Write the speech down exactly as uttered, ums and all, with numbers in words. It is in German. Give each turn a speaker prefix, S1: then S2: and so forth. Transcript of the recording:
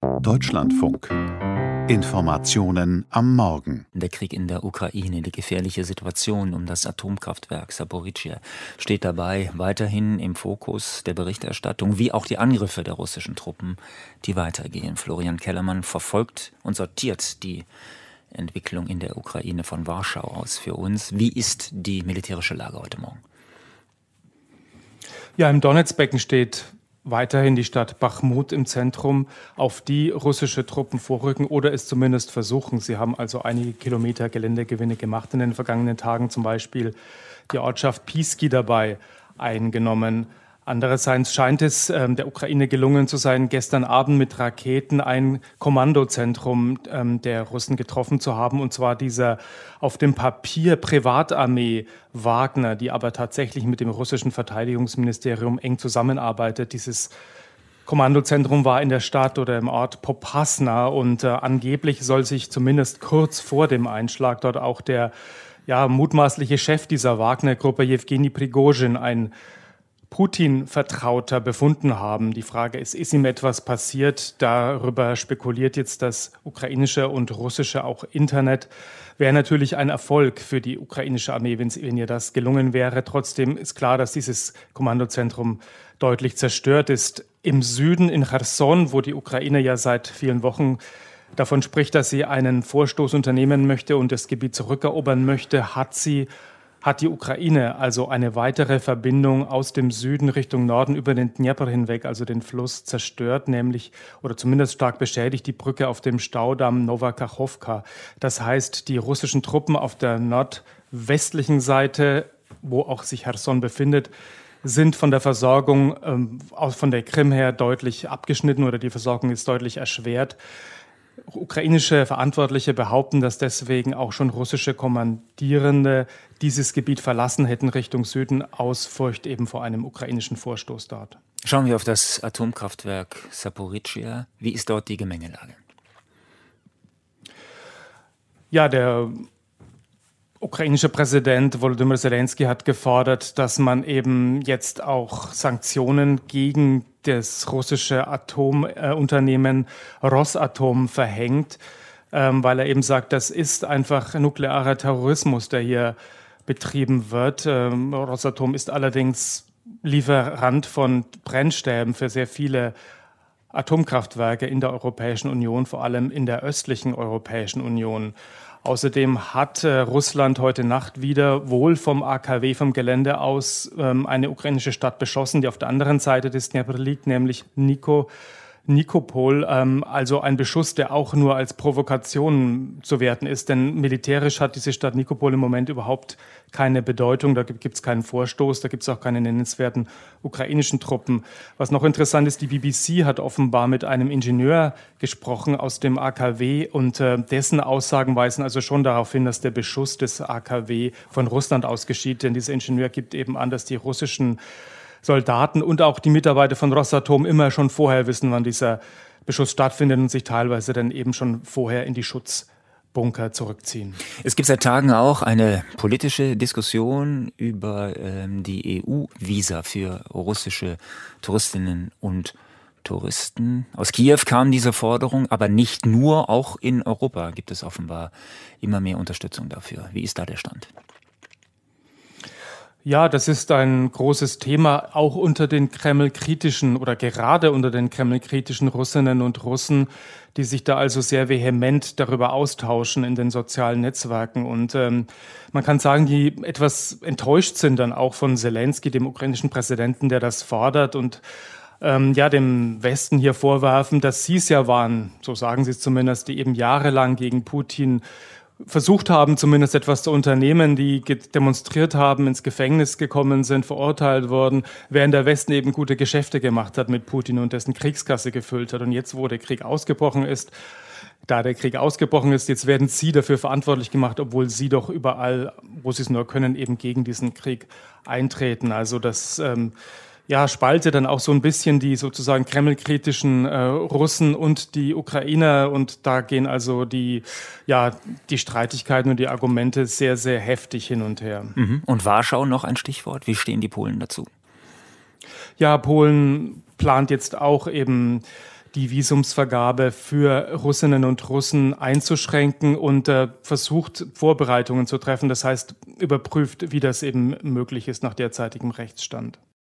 S1: Deutschlandfunk. Informationen am Morgen.
S2: Der Krieg in der Ukraine, die gefährliche Situation um das Atomkraftwerk Saporischschja steht dabei weiterhin im Fokus der Berichterstattung, wie auch die Angriffe der russischen Truppen, die weitergehen. Florian Kellermann verfolgt und sortiert die Entwicklung in der Ukraine von Warschau aus für uns. Wie ist die militärische Lage heute Morgen?
S3: Ja, im Donezbecken steht weiterhin die Stadt Bachmut im Zentrum, auf die russische Truppen vorrücken oder es zumindest versuchen. Sie haben also einige Kilometer Geländegewinne gemacht in den vergangenen Tagen, zum Beispiel die Ortschaft Piski dabei eingenommen. Andererseits scheint es ähm, der Ukraine gelungen zu sein, gestern Abend mit Raketen ein Kommandozentrum ähm, der Russen getroffen zu haben, und zwar dieser auf dem Papier Privatarmee Wagner, die aber tatsächlich mit dem russischen Verteidigungsministerium eng zusammenarbeitet. Dieses Kommandozentrum war in der Stadt oder im Ort Popasna und äh, angeblich soll sich zumindest kurz vor dem Einschlag dort auch der ja, mutmaßliche Chef dieser Wagner-Gruppe, Jewgeni Prigozhin, ein Putin-Vertrauter, befunden haben. Die Frage ist, ist ihm etwas passiert? Darüber spekuliert jetzt das ukrainische und russische auch Internet. Wäre natürlich ein Erfolg für die ukrainische Armee, wenn, wenn ihr das gelungen wäre. Trotzdem ist klar, dass dieses Kommandozentrum deutlich zerstört ist. Im Süden, in Cherson, wo die Ukraine ja seit vielen Wochen davon spricht, dass sie einen Vorstoß unternehmen möchte und das Gebiet zurückerobern möchte, hat sie hat die Ukraine also eine weitere Verbindung aus dem Süden Richtung Norden über den Dnepr hinweg, also den Fluss, zerstört, nämlich oder zumindest stark beschädigt, die Brücke auf dem Staudamm Nowa Kachowka. Das heißt, die russischen Truppen auf der nordwestlichen Seite, wo auch sich Cherson befindet, sind von der Versorgung ähm, von der Krim her deutlich abgeschnitten oder die Versorgung ist deutlich erschwert. Ukrainische Verantwortliche behaupten, dass deswegen auch schon russische Kommandierende dieses Gebiet verlassen hätten Richtung Süden, aus Furcht eben vor einem ukrainischen Vorstoß dort.
S2: Schauen wir auf das Atomkraftwerk Saporischschja. Wie ist dort die Gemengelage?
S3: Ja, der ukrainische Präsident Volodymyr Zelensky hat gefordert, dass man eben jetzt auch Sanktionen gegen das russische Atomunternehmen äh, Rosatom verhängt, ähm, weil er eben sagt, das ist einfach nuklearer Terrorismus, der hier betrieben wird. Ähm, Rosatom ist allerdings Lieferant von Brennstäben für sehr viele Atomkraftwerke in der Europäischen Union, vor allem in der östlichen Europäischen Union. Außerdem hat äh, Russland heute Nacht wieder wohl vom A K W, vom Gelände aus, ähm, eine ukrainische Stadt beschossen, die auf der anderen Seite des Dnepr liegt, nämlich Niko, Nikopol. Ähm, also ein Beschuss, der auch nur als Provokation zu werten ist, denn militärisch hat diese Stadt Nikopol im Moment überhaupt keine Bedeutung. Da gibt es keinen Vorstoß, da gibt es auch keine nennenswerten ukrainischen Truppen. Was noch interessant ist, die B B C hat offenbar mit einem Ingenieur gesprochen aus dem A K W und äh, dessen Aussagen weisen also schon darauf hin, dass der Beschuss des A K W von Russland aus geschieht, denn dieser Ingenieur gibt eben an, dass die russischen Soldaten und auch die Mitarbeiter von Rosatom immer schon vorher wissen, wann dieser Beschuss stattfindet und sich teilweise dann eben schon vorher in die Schutzbunker zurückziehen.
S2: Es gibt seit Tagen auch eine politische Diskussion über ähm, die E U-Visa für russische Touristinnen und Touristen. Aus Kiew kam diese Forderung, aber nicht nur, auch in Europa gibt es offenbar immer mehr Unterstützung dafür. Wie ist da der Stand?
S3: Ja, das ist ein großes Thema, auch unter den Kreml-kritischen oder gerade unter den Kreml-kritischen Russinnen und Russen, die sich da also sehr vehement darüber austauschen in den sozialen Netzwerken. Und ähm, man kann sagen, die etwas enttäuscht sind dann auch von Zelensky, dem ukrainischen Präsidenten, der das fordert und ähm, ja dem Westen hier vorwerfen, dass sie es ja waren, so sagen sie es zumindest, die eben jahrelang gegen Putin versucht haben, zumindest etwas zu unternehmen, die demonstriert haben, ins Gefängnis gekommen sind, verurteilt wurden, während der Westen eben gute Geschäfte gemacht hat mit Putin und dessen Kriegskasse gefüllt hat. Und jetzt, wo der Krieg ausgebrochen ist, da der Krieg ausgebrochen ist, jetzt werden sie dafür verantwortlich gemacht, obwohl sie doch überall, wo sie es nur können, eben gegen diesen Krieg eintreten. Also das ähm, ja, spaltet dann auch so ein bisschen die sozusagen kremlkritischen äh, Russen und die Ukrainer, und da gehen also die, ja, die Streitigkeiten und die Argumente sehr, sehr heftig hin und her.
S2: Mhm. Und Warschau noch ein Stichwort. Wie stehen die Polen dazu?
S3: Ja, Polen plant jetzt auch eben die Visumsvergabe für Russinnen und Russen einzuschränken und äh, versucht, Vorbereitungen zu treffen. Das heißt, überprüft, wie das eben möglich ist nach derzeitigem Rechtsstand.